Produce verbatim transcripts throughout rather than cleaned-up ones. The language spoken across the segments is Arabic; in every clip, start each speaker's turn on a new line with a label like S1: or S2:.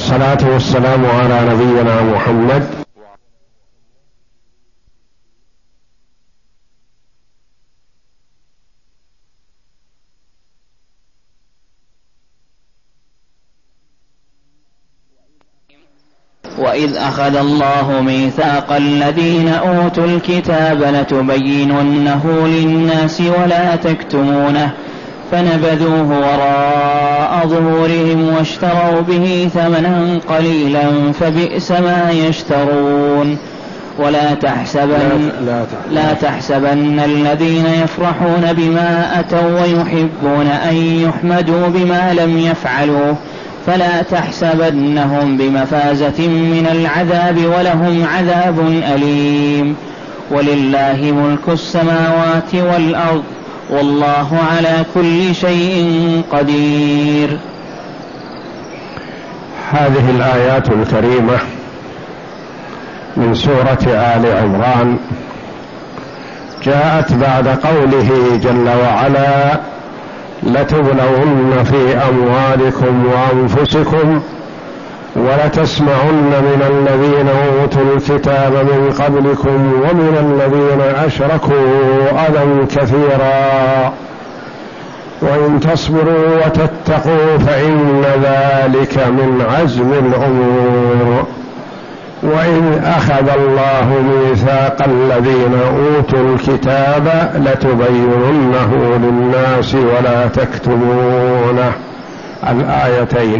S1: والصلاة والسلام على نبينا محمد.
S2: وإذ أخذ الله ميثاق الذين أوتوا الكتاب لتبيننه للناس ولا تكتمونه فنبذوه وراء ظهورهم واشتروا به ثمنا قليلا فبئس ما يشترون. ولا تحسبن, لا, لا تحسبن الذين يفرحون بما أتوا ويحبون أن يحمدوا بما لم يفعلوا فلا تحسبنهم بمفازة من العذاب ولهم عذاب أليم. ولله ملك السماوات والأرض والله على كل شيء قدير.
S1: هذه الآيات الكريمة من سورة آل عمران جاءت بعد قوله جل وعلا: لتبلون في أموالكم وأنفسكم ولتسمعن من الذين أوتوا الكتاب من قبلكم ومن الذين أشركوا أذى كثيرا وإن تصبروا وتتقوا فإن ذلك من عزم الأمور. وإذ أخذ الله ميثاق الذين أوتوا الكتاب لتبيننه للناس ولا تكتمونه، الآيتين.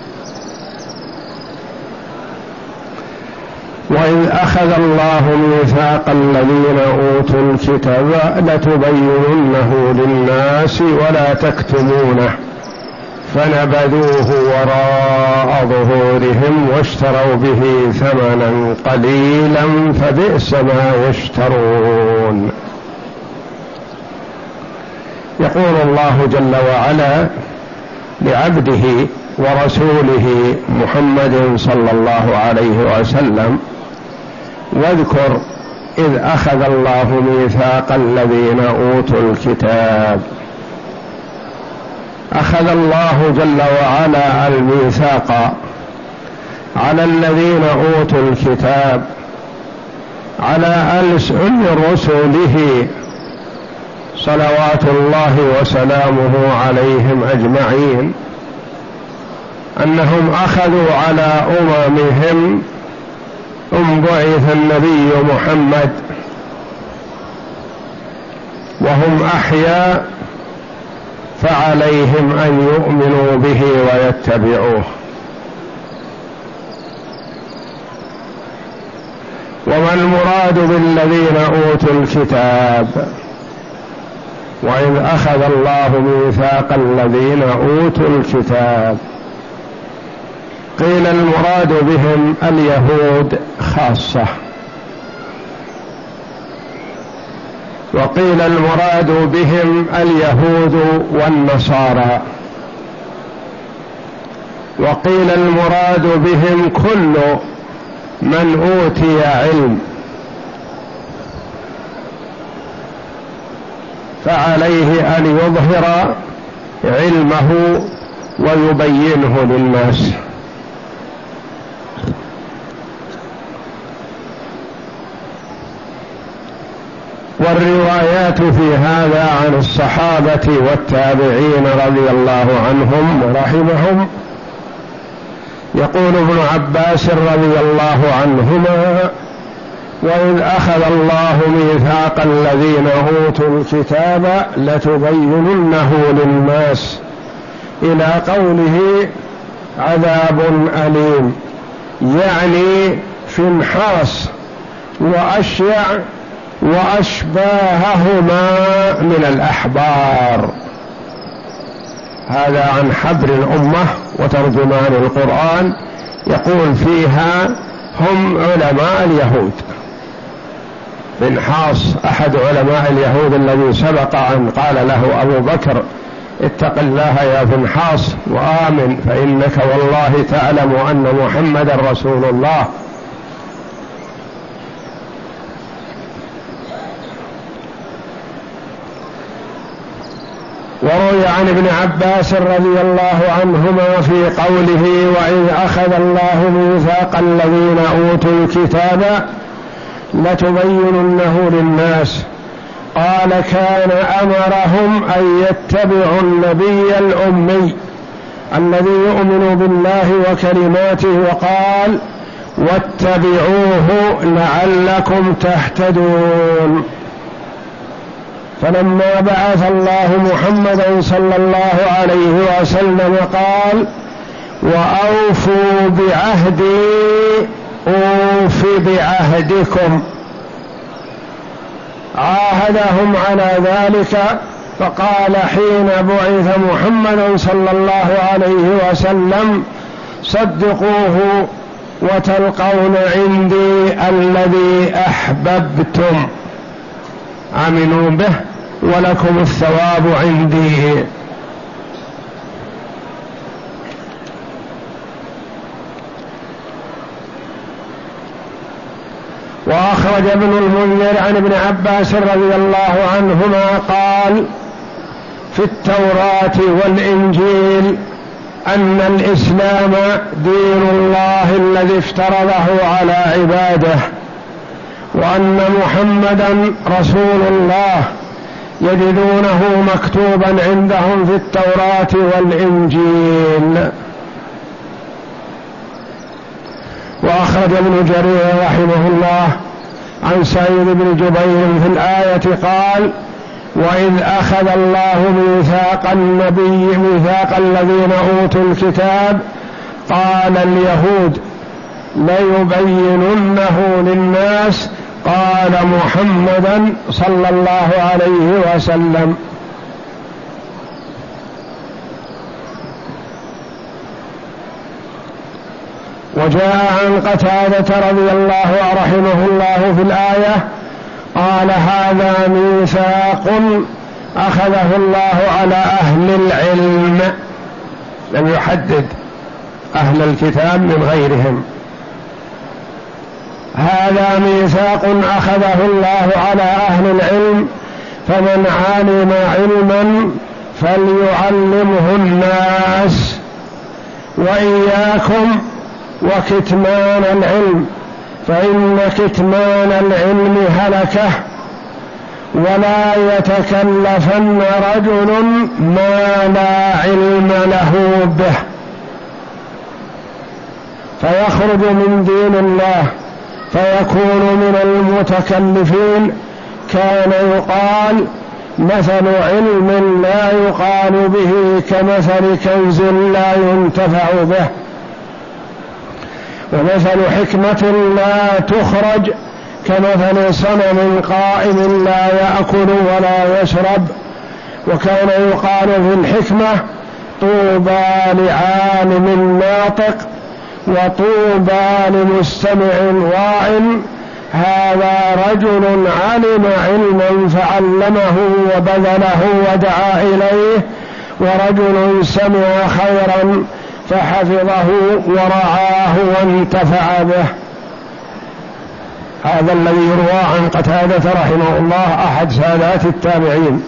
S1: وإذ أخذ الله ميثاق الذين أوتوا الكتاب لتبيننه للناس ولا تكتمونه فنبذوه وراء ظهورهم واشتروا به ثمنا قليلا فبئس ما يشترون. يقول الله جل وعلا لعبده ورسوله محمد صلى الله عليه وسلم: واذكر إذ أخذ الله ميثاق الذين أوتوا الكتاب. أخذ الله جل وعلا الميثاق على الذين أوتوا الكتاب على ألسن رسله صلوات الله وسلامه عليهم أجمعين، أنهم أخذوا على أممهم أن بعث النبي محمد وهم أحياء فعليهم أن يؤمنوا به ويتبعوه. وما المراد بالذين أوتوا الكتاب؟ وإذ أخذ الله ميثاق الذين أوتوا الكتاب، قيل المراد بهم اليهود خاصة، وقيل المراد بهم اليهود والنصارى، وقيل المراد بهم كل من أوتي علم فعليه أن يظهر علمه ويبينه للناس. والروايات في هذا عن الصحابة والتابعين رضي الله عنهم ورحمهم. يقول ابن عباس رضي الله عنهما: وإذ أخذ الله ميثاق الذين أوتوا الكتاب لتبيننه للناس إلى قوله عذاب أليم، يعني فنحاس وأشيع وأشباههما من الأحبار. هذا عن حبر الأمة وترجمان القرآن، يقول فيها هم علماء اليهود. فنحاس أحد علماء اليهود الذي سبق أن قال له أبو بكر: اتق الله يا فنحاس وآمن فإنك والله تعلم أن محمد رسول الله. وروي وعن ابن عباس رضي الله عنهما في قوله وإذ أخذ الله ميثاق الذين أوتوا الكتاب لتبيننه للناس قال كان أمرهم أن يتبعوا النبي الأمي الذي يؤمن بالله وكلماته وقال واتبعوه لعلكم تهتدون. فلما بعث الله محمدا صلى الله عليه وسلم قال وأوفوا بعهدي أوف بعهدكم، عاهدهم على ذلك. فقال حين بعث محمد صلى الله عليه وسلم صدقوه وتلقون عندي الذي أحببتم، آمنوا به ولكم الثواب عندي. وأخرج ابن المنذر عن ابن عباس رضي الله عنهما قال في التوراة والإنجيل أن الإسلام دين الله الذي افترضه على عباده، وأن محمدا رسول الله يجدونه مكتوبا عندهم في التوراة والإنجيل. وأخرج ابن جرير رحمه الله عن سعيد بن جبير في الآية قال وإذ أخذ الله ميثاق النبي ميثاق الذين أوتوا الكتاب قال اليهود ليبيننه للناس قال محمدا صلى الله عليه وسلم. وجاء عن قتادة رضي الله رحمه الله في الآية قال هذا ميثاق أخذه الله على أهل العلم، لم يحدد أهل الكتاب من غيرهم. هذا ميثاق أخذه الله على أهل العلم فمن علم علما فليعلمه الناس، وإياكم وكتمان العلم فإن كتمان العلم هلكة، ولا يتكلفن رجل ما لا علم له به فيخرج من دين الله فيكون من المتكلفين. كان يقال مثل علم لا يقال به كمثل كنز لا ينتفع به، ومثل حكمة لا تخرج كمثل صنم قائم لا يأكل ولا يشرب. وكان يقال في الحكمة طوبى لعالم ناطق وطوبى لمستمع واع. هذا رجل علم علما فعلمه وبذله ودعا إليه، ورجل سمع خيرا فحفظه ورعاه وانتفع به. هذا الذي يروى عن قتادة رحمه الله أحد سادات التابعين.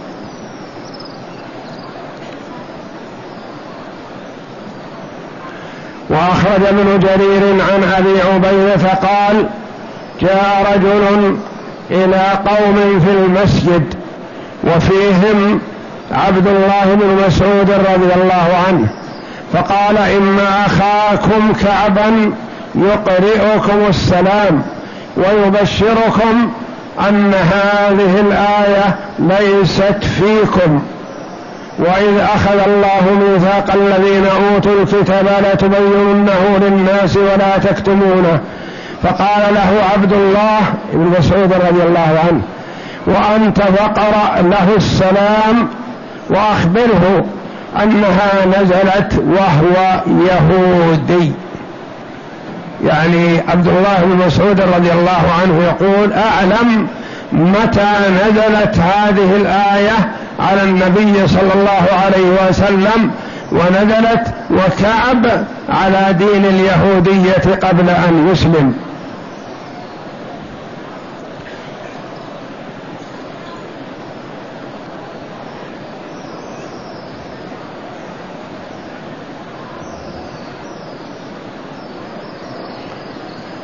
S1: وأخرج ابن جرير عن أبي عبيدة قال جاء رجل إلى قوم في المسجد وفيهم عبد الله بن مسعود رضي الله عنه، فقال إن أخاكم كعبا يقرئكم السلام ويبشركم أن هذه الآية ليست فيكم، وإذ أخذ الله ميثاق الذين أوتوا الكتاب لتبيننه للناس ولا تكتمونه. فقال له عبد الله بن مسعود رضي الله عنه وأنت فقرأ له السلام وأخبره أنها نزلت وهو يهودي. يعني عبد الله بن مسعود رضي الله عنه يقول أعلم متى نزلت هذه الآية على النبي صلى الله عليه وسلم، ونزلت وكعب على دين اليهودية قبل أن يسلم.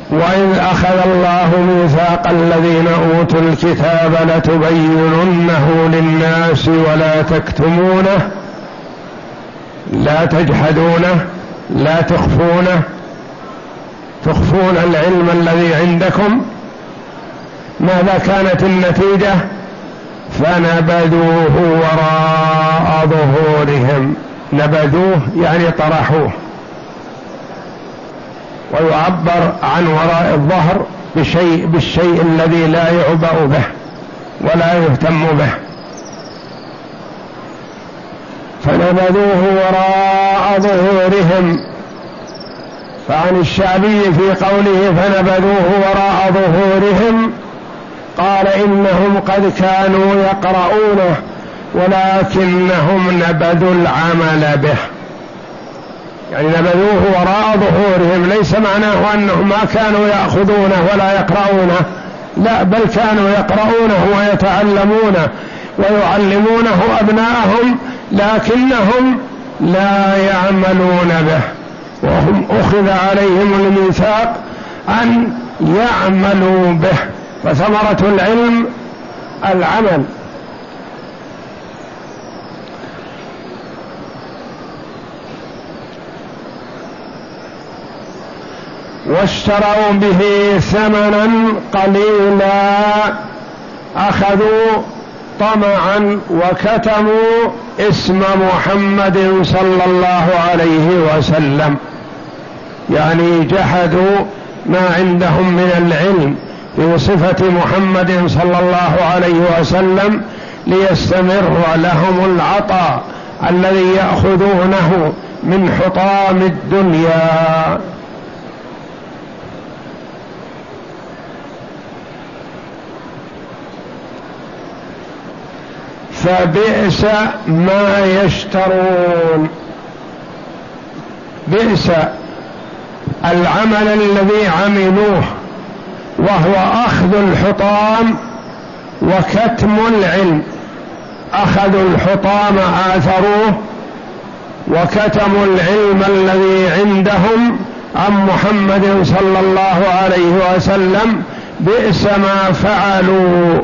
S1: وإذ أخذ الله ميثاق الذين أوتوا الكتاب لتبيننه للناس ولا تكتمونه، لا تجحدونه، لا تخفونه، تخفون العلم الذي عندكم. ماذا كانت النتيجة؟ فنبذوه وراء ظهورهم. نبذوه يعني طرحوه، ويعبر عن وراء الظهر بشيء بالشيء الذي لا يعبأ به ولا يهتم به. فنبذوه وراء ظهورهم. فعن الشعبي في قوله فنبذوه وراء ظهورهم قال إنهم قد كانوا يقرؤونه ولكنهم نبذوا العمل به. يعني نبذوه وراء ظهورهم ليس معناه أنهم ما كانوا يأخذونه ولا يقرؤونه، لا، بل كانوا يقرؤونه ويتعلمونه ويعلمونه أبناءهم، لكنهم لا يعملون به، وهم أخذ عليهم الميثاق أن يعملوا به. فثمرة العلم العمل. واشتروا به ثمنا قليلا، أخذوا طمعا وكتموا اسم محمد صلى الله عليه وسلم، يعني جحدوا ما عندهم من العلم في صفة محمد صلى الله عليه وسلم ليستمر لهم العطاء الذي يأخذونه من حطام الدنيا. فبئس ما يشترون. بئس العمل الذي عملوه وهو أخذ الحطام وكتم العلم. أخذوا الحطام آثروه وكتموا العلم الذي عندهم عن محمد صلى الله عليه وسلم. بئس ما فعلوا.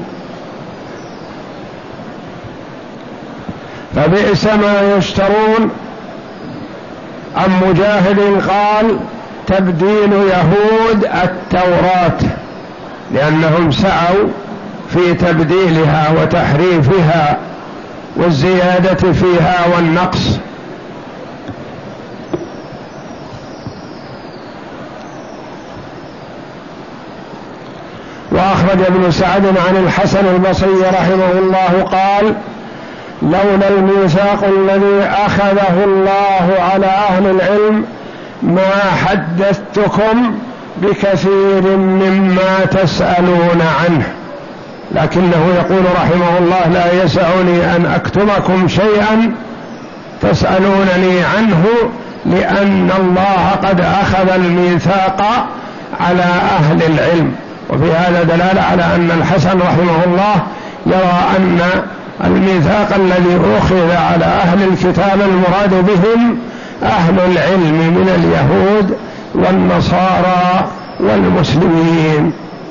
S1: فبئس ما يشترون. عن مجاهد قال تبديل يهود التوراة، لأنهم سعوا في تبديلها وتحريفها والزيادة فيها والنقص. وأخرج ابن سعد عن الحسن البصري رحمه الله قال لولا الميثاق الذي أخذه الله على أهل العلم ما حدثتكم بكثير مما تسألون عنه. لكنه يقول رحمه الله لا يسعني أن أكتمكم شيئا تسألونني عنه، لأن الله قد أخذ الميثاق على أهل العلم. وفي هذا دلالة على أن الحسن رحمه الله يرى أن الميثاق الذي أخذ على أهل الكتاب المراد بهم أهل العلم من اليهود والنصارى والمسلمين.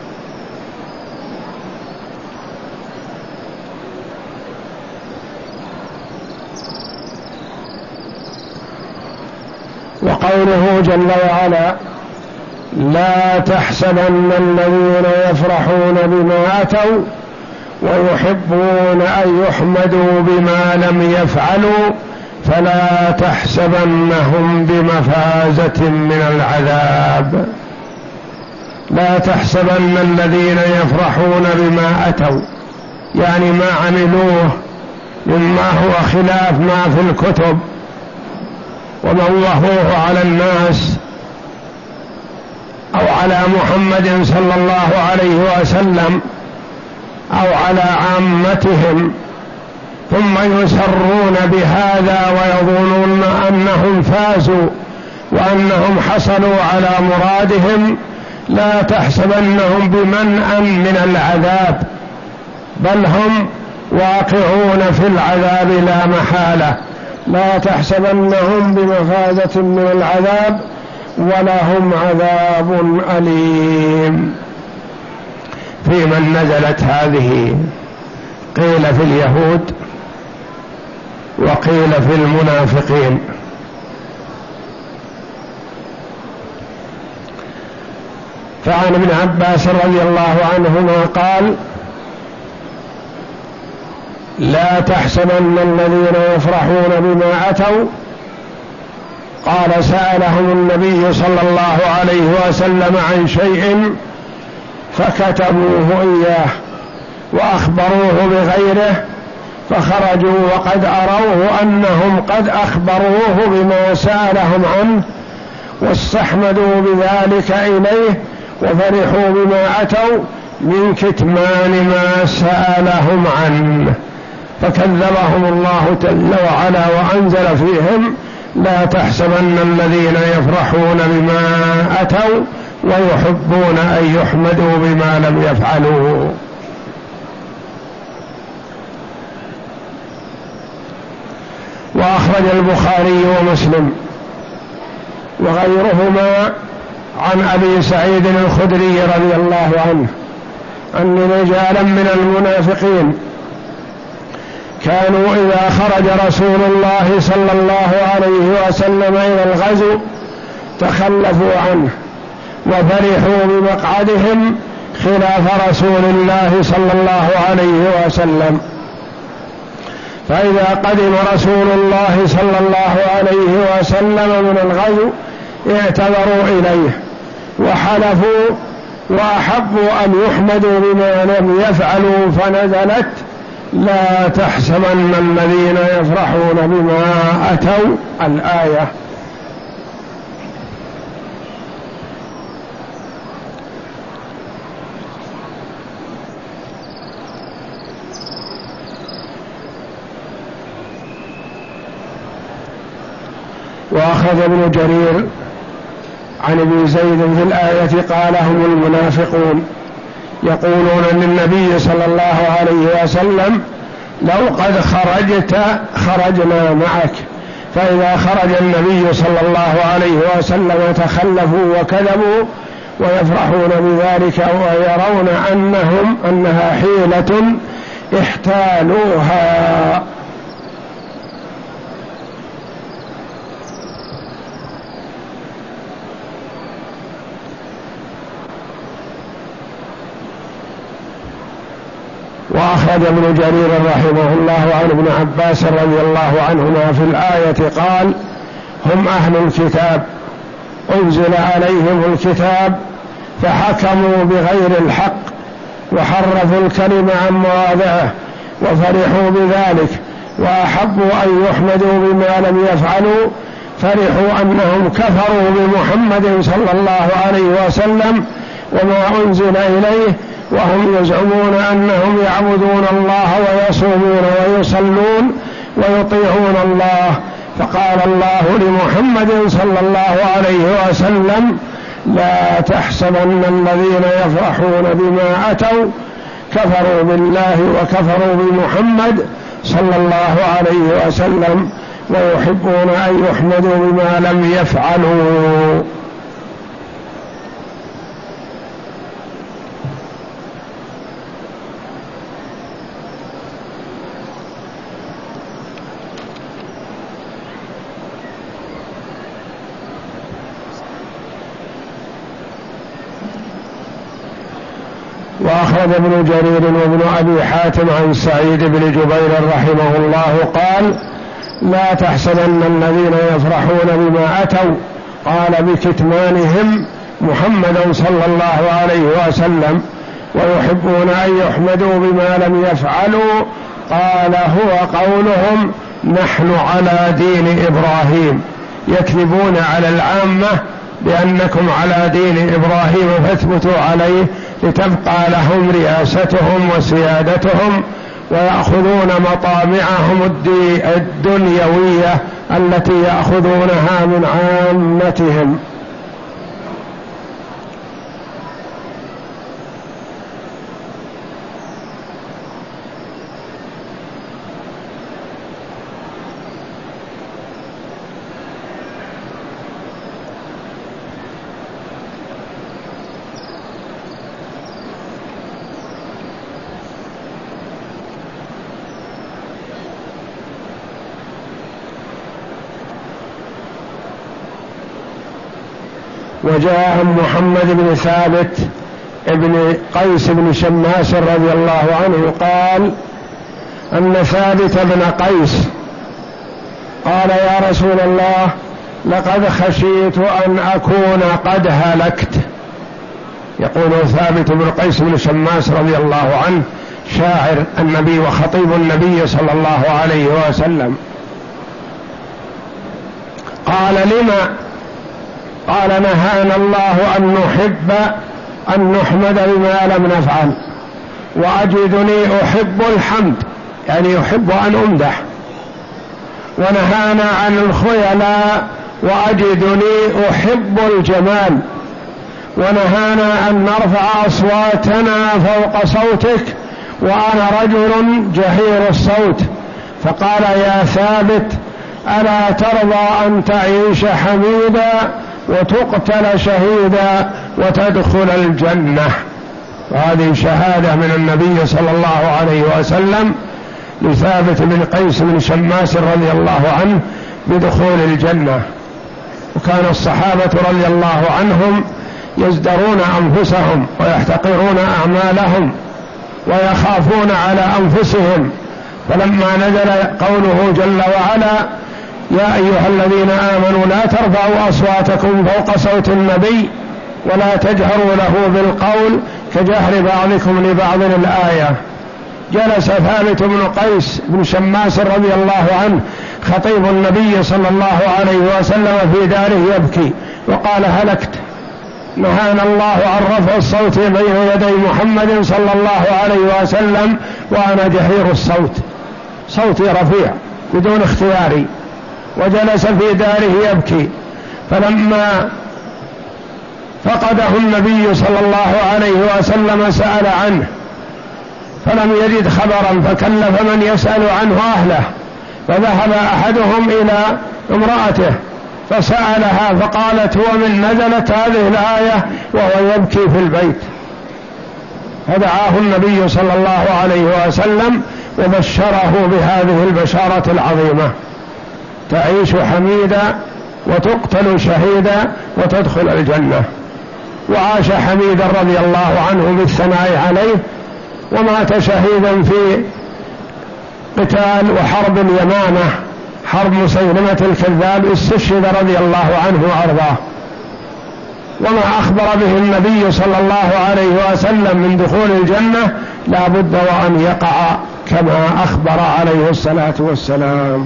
S1: وقوله جل وعلا لا تحسبن الذين يفرحون بما أتوا ويحبون أن يحمدوا بما لم يفعلوا فلا تحسبنهم بمفازة من العذاب. لا تحسبن الذين يفرحون بما أتوا، يعني ما عملوه مما هو خلاف ما في الكتب وموهوه على الناس أو على محمد صلى الله عليه وسلم أو على عامتهم، ثم يسرون بهذا ويظنون أنهم فازوا وأنهم حصلوا على مرادهم. لا تحسبنهم بمنأ من العذاب، بل هم واقعون في العذاب لا محالة. لا تحسبنهم بمفازة من العذاب ولهم عذاب أليم. في من نزلت هذه؟ قيل في اليهود وقيل في المنافقين. فعن ابن عباس رضي الله عنهما قال: لا تحسبن الذين يفرحون بما أتوا. قال: سألهم النبي صلى الله عليه وسلم عن شيء فكتبوه إياه وأخبروه بغيره، فخرجوا وقد أروه أنهم قد أخبروه بما سألهم عنه، واستحمدوا بذلك إليه، وفرحوا بما أتوا من كتمان ما سألهم عنه، فكذبهم الله جل وعلا وأنزل فيهم: لا تحسبن الذين يفرحون بما أتوا ويحبون أن يحمدوا بما لم يفعلوا. وأخرج البخاري ومسلم وغيرهما عن أبي سعيد الخدري رضي الله عنه أن رجالا من المنافقين كانوا إذا خرج رسول الله صلى الله عليه وسلم إلى الغزو تخلفوا عنه وفرحوا بمقعدهم خلاف رسول الله صلى الله عليه وسلم، فإذا قدم رسول الله صلى الله عليه وسلم من الغزو اعتذروا إليه وحلفوا وأحبوا أن يحمدوا بما لم يفعلوا، فنزلت: لا تحسبن الذين يفرحون بما أتوا، الآية. وأخذ ابن جرير عن ابن زيد في الآية قال: هم المنافقون يقولون للنبي صلى الله عليه وسلم: لو قد خرجت خرجنا معك، فإذا خرج النبي صلى الله عليه وسلم تخلفوا وكذبوا، ويفرحون بذلك ويرون أنهم أنها حيلة احتالوها. وأخرج ابن جرير رحمه الله عن ابن عباس رضي الله عنهما في الآية قال: هم أهل الكتاب أنزل عليهم الكتاب فحكموا بغير الحق وحرفوا الكلم عن مواضعه وفرحوا بذلك، وأحبوا أن يحمدوا بما لم يفعلوا، فرحوا أنهم كفروا بمحمد صلى الله عليه وسلم وما أنزل إليه، وهم يزعمون أنهم يعبدون الله ويصومون ويصلون ويطيعون الله. فقال الله لمحمد صلى الله عليه وسلم: لا تحسبن الذين يفرحون بما أتوا كفروا بالله وكفروا بمحمد صلى الله عليه وسلم ويحبون أن يحمدوا بما لم يفعلوا. وأخرج ابن جرير وابن أبي حاتم عن سعيد بن جبير رحمه الله قال: لا تحسبن الذين يفرحون بما أتوا، قال: بكتمانهم محمدا صلى الله عليه وسلم ويحبون أن يحمدوا بما لم يفعلوا، قال: هو قولهم: نحن على دين إبراهيم، يكذبون على العامة بأنكم على دين إبراهيم فاثبتوا عليه لتبقى لهم رئاستهم وسيادتهم، ويأخذون مطامعهم الدنيوية التي يأخذونها من عامتهم. وجاء محمد بن ثابت ابن قيس بن شماس رضي الله عنه قال أن ثابت بن قيس قال يا رسول الله لقد خشيت أن أكون قد هلكت. يقول ثابت بن قيس بن شماس رضي الله عنه شاعر النبي وخطيب النبي صلى الله عليه وسلم. قال لما؟ قال نهانا الله أن نحب أن نحمد بما لم نفعل وأجدني أحب الحمد، يعني يحب أن أمدح، ونهانا عن الخيلاء وأجدني أحب الجمال، ونهانا أن نرفع أصواتنا فوق صوتك وأنا رجل جهير الصوت. فقال يا ثابت ألا ترضى أن تعيش حميدا وتقتل شهيدا وتدخل الجنة؟ وهذه شهادة من النبي صلى الله عليه وسلم لثابت بن قيس بن شماس رضي الله عنه بدخول الجنة. وكان الصحابة رضي الله عنهم يزدرون أنفسهم ويحتقرون أعمالهم ويخافون على أنفسهم، فلما نزل قوله جل وعلا يا أيها الذين آمنوا لا ترفعوا أصواتكم فوق صوت النبي ولا تجهروا له بالقول كجهر بعضكم لبعض الآية، جلس ثابت بن قيس بن شماس رضي الله عنه خطيب النبي صلى الله عليه وسلم في داره يبكي وقال هلكت، نهانا الله عن رفع الصوت بين يدي محمد صلى الله عليه وسلم وأنا جهير الصوت، صوتي رفيع بدون اختياري، وجلس في داره يبكي. فلما فقده النبي صلى الله عليه وسلم سأل عنه فلم يجد خبرا فكلف من يسأل عنه أهله، فذهب أحدهم إلى امرأته فسألها فقالت هو من نزلت هذه الآية وهو يبكي في البيت، فدعاه النبي صلى الله عليه وسلم وبشره بهذه البشارة العظيمة: تعيش حميدا وتقتل شهيدا وتدخل الجنة. وعاش حميدا رضي الله عنه بالثناء عليه، ومات شهيدا في قتال وحرب اليمامة، حرب مسيلمة الكذاب، استشهد رضي الله عنه وأرضاه. وما أخبر به النبي صلى الله عليه وسلم من دخول الجنة لا بد وأن يقع كما أخبر عليه الصلاة والسلام.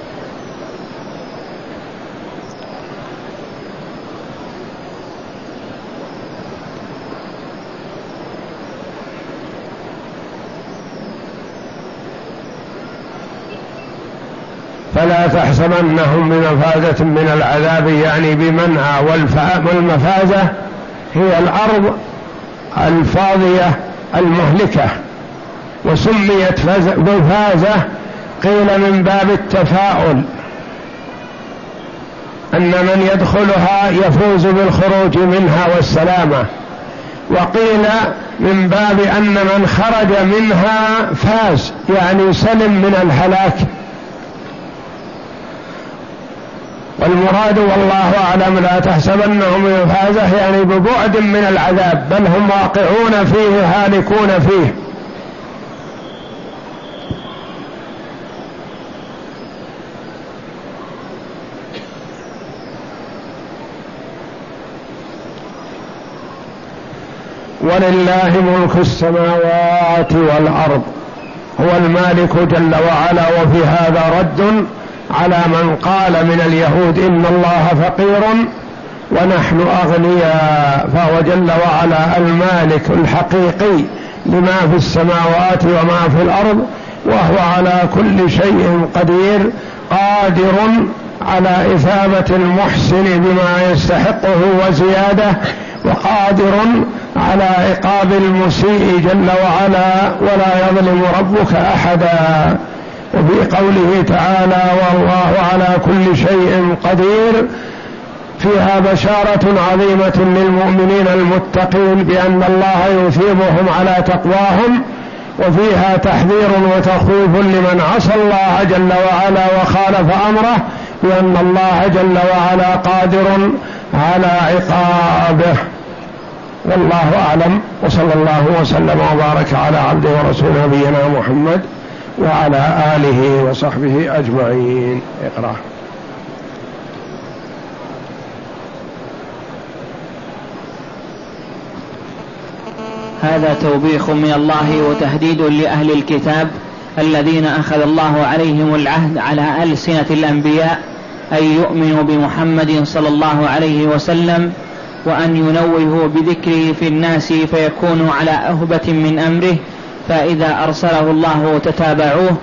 S1: فلا تحسبنهم بمفازة من العذاب، يعني بمنعى، والمفازة هي الأرض الفاضية المهلكة، وسميت مفازة قيل من باب التفاؤل أن من يدخلها يفوز بالخروج منها والسلامة، وقيل من باب أن من خرج منها فاز، يعني سلم من الهلاك. والمراد والله أعلم لا تحسبنهم بمفازة يعني ببعد من العذاب، بل هم واقعون فيه هالكون فيه. ولله ملك السماوات والأرض، هو المالك جل وعلا. وفي هذا رد على من قال من اليهود إن الله فقير ونحن أغنياء، فهو جل وعلا المالك الحقيقي لما في السماوات وما في الأرض، وهو على كل شيء قدير، قادر على إثابة المحسن بما يستحقه وزيادة، وقادر على عقاب المسيء جل وعلا، ولا يظلم ربك أحدا. وفي قوله تعالى والله على كل شيء قدير فيها بشارة عظيمة للمؤمنين المتقين بأن الله يثيبهم على تقواهم، وفيها تحذير وتخويف لمن عصى الله جل وعلا وخالف أمره، بأن الله جل وعلا قادر على عقابه. والله أعلم، وصلى الله وسلم وبارك على عبده ورسوله نبينا محمد وعلى آله وصحبه أجمعين. اقرأ.
S2: هذا توبيخ من الله وتهديد لأهل الكتاب الذين أخذ الله عليهم العهد على ألسنة الأنبياء أن يؤمنوا بمحمد صلى الله عليه وسلم وأن ينوهوا بذكره في الناس فيكونوا على أهبة من أمره، فإذا أرسله الله تتابعوه،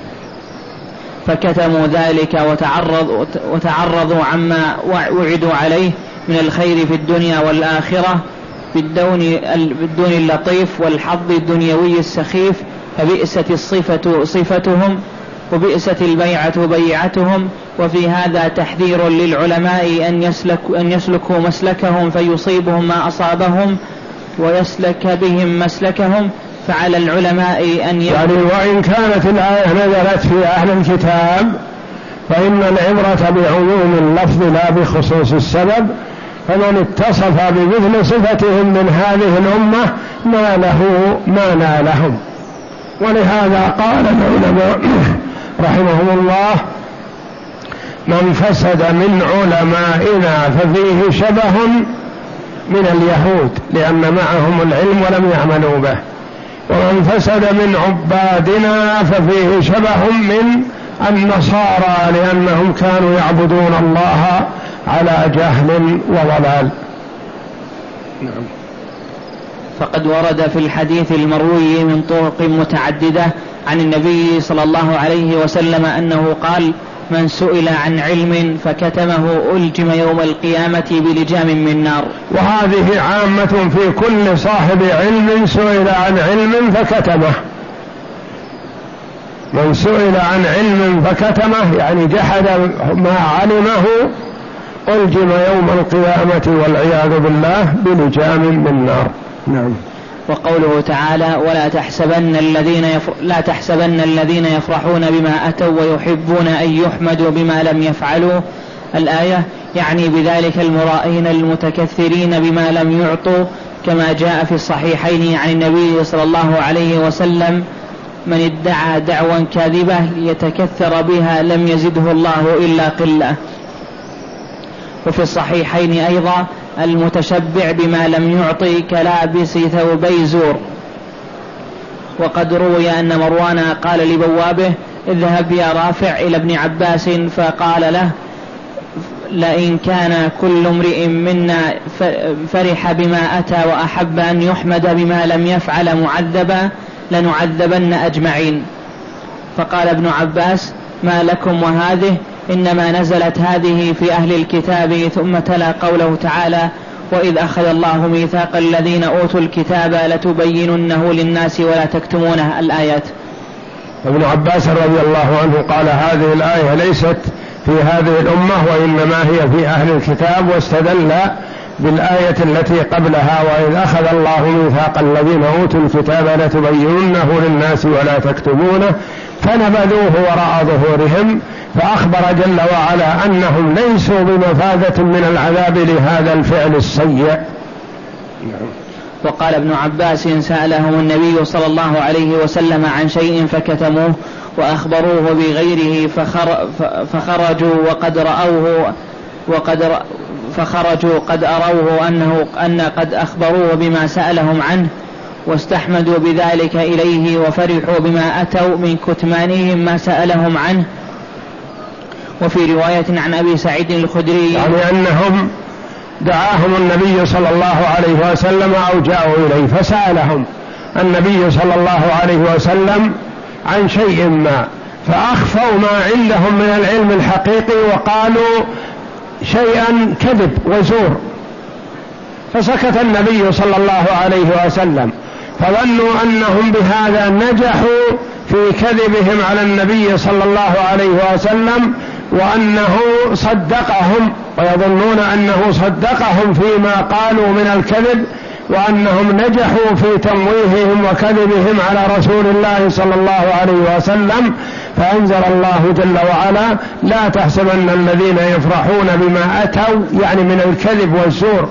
S2: فكتموا ذلك وتعرضوا, وتعرضوا عما وعدوا عليه من الخير في الدنيا والآخرة بالدون اللطيف والحظ الدنيوي السخيف، فبئست الصفة صفتهم وبئست البيعة بيعتهم. وفي هذا تحذير للعلماء أن, يسلك أن يسلكوا مسلكهم فيصيبهم ما أصابهم ويسلك بهم مسلكهم، فعلى العلماء أن
S1: يعني وإن كانت الآية نزلت في أهل الكتاب فإن العبرة بعموم اللفظ لا بخصوص السبب، فمن اتصف بمثل صفتهم من هذه الأمة ما له ما نالهم. ولهذا قال العلماء رحمهم الله: من فسد من علمائنا ففيه شبه من اليهود لأن معهم العلم ولم يعملوا به، ومن فسد من عبادنا ففيه شبه من النصارى لأنهم كانوا يعبدون الله على جهل وضلال.
S2: نعم. فقد ورد في الحديث المروي من طرق متعددة عن النبي صلى الله عليه وسلم أنه قال: من سئل عن علم فكتمه ألجم يوم القيامة بلجام من نار.
S1: وهذه عامة في كل صاحب علم سئل عن علم فكتمه. من سئل عن علم فكتمه يعني جحد ما علمه ألجم يوم القيامة والعياذ بالله بلجام من نار. نعم.
S2: وقوله تعالى: ولا تحسبن الذين يفر... لا تحسبن الذين يفرحون بما أتوا ويحبون أن يحمدوا بما لم يفعلوا. الآية يعني بذلك المرائين المتكثرين بما لم يعطوا، كما جاء في الصحيحين عن النبي صلى الله عليه وسلم: من ادعى دعوى كاذبة يتكثر بها لم يزده الله إلا قلة. وفي الصحيحين أيضا: المتشبع بما لم يعطي كلابس ثوبي زور. وقد روي أن مروان قال لبوابه: اذهب يا رافع إلى ابن عباس فقال له: لئن كان كل امرئ منا فرح بما أتى وأحب أن يحمد بما لم يفعل معذبا لنعذبن أجمعين. فقال ابن عباس: ما لكم وهذه؟ إنما نزلت هذه في أهل الكتاب. ثم تلا قوله تعالى: وإذ أخذ الله ميثاق الذين أوتوا الكتاب لتبيننه للناس ولا تكتمونه. الآيات.
S1: ابن عباس رضي الله عنه قال: هذه الآية ليست في هذه الأمة وإنما هي في أهل الكتاب، واستدل بالآية التي قبلها: وإذ أخذ الله ميثاق الذين أوتوا الكتاب لتبيننه للناس ولا تكتمونه فنبذوه وراء ظهورهم، فأخبر جل وعلا أنهم ليسوا بمفازة من العذاب لهذا الفعل السيء.
S2: وقال ابن عباس: سألهم النبي صلى الله عليه وسلم عن شيء فكتموه وأخبروه بغيره فخرجوا وقد رأوه وقد رأ فخرجوا قد أروه أنه أن قد أخبروه بما سألهم عنه واستحمدوا بذلك إليه وفرحوا بما أتوا من كتمانهم ما سألهم عنه. وفي رواية عن أبي سعيد الخدري
S1: يعني أنهم دعاهم النبي صلى الله عليه وسلم أو جاءوا إليه فسألهم النبي صلى الله عليه وسلم عن شيء ما، فأخفوا ما عندهم من العلم الحقيقي وقالوا شيئا كذب وزور، فسكت النبي صلى الله عليه وسلم، فظنوا أنهم بهذا نجحوا في كذبهم على النبي صلى الله عليه وسلم وأنه صدقهم، ويظنون أنه صدقهم فيما قالوا من الكذب، وأنهم نجحوا في تمويههم وكذبهم على رسول الله صلى الله عليه وسلم، فأنزل الله جل وعلا: لا تحسبن الذين يفرحون بما أتوا، يعني من الكذب والزور،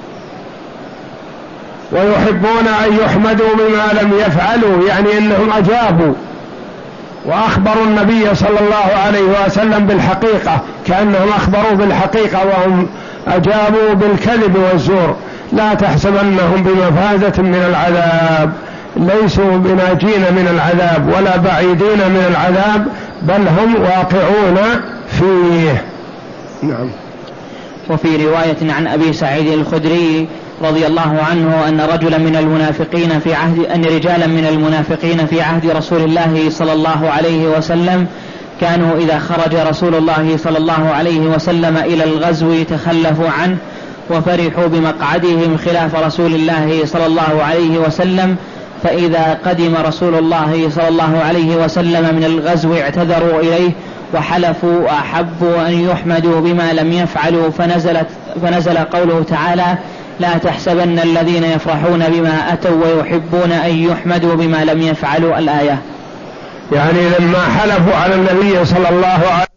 S1: ويحبون أن يحمدوا بما لم يفعلوا، يعني أنهم أجابوا وأخبروا النبي صلى الله عليه وسلم بالحقيقة، كأنهم أخبروا بالحقيقة وهم أجابوا بالكذب والزور. لا تحسبنهم بمفازة من العذاب، ليسوا بناجين من العذاب ولا بعيدين من العذاب، بل هم واقعون فيه. نعم.
S2: وفي رواية عن أبي سعيد الخدري رضي الله عنه أن رجلا من المنافقين في عهد أن رجالا من المنافقين في عهد رسول الله صلى الله عليه وسلم كانوا إذا خرج رسول الله صلى الله عليه وسلم إلى الغزو تخلفوا عنه وفرحوا بمقعدهم خلاف رسول الله صلى الله عليه وسلم، فإذا قدم رسول الله صلى الله عليه وسلم من الغزو اعتذروا إليه وحلفوا وأحبوا أن يحمدوا بما لم يفعلوا، فنزلت فنزل قوله تعالى: لا تحسبن الذين يفرحون بما أتوا ويحبون أن يحمدوا بما لم يفعلوا، الآية.
S1: يعني لما حلفوا على النبي صلى الله عليه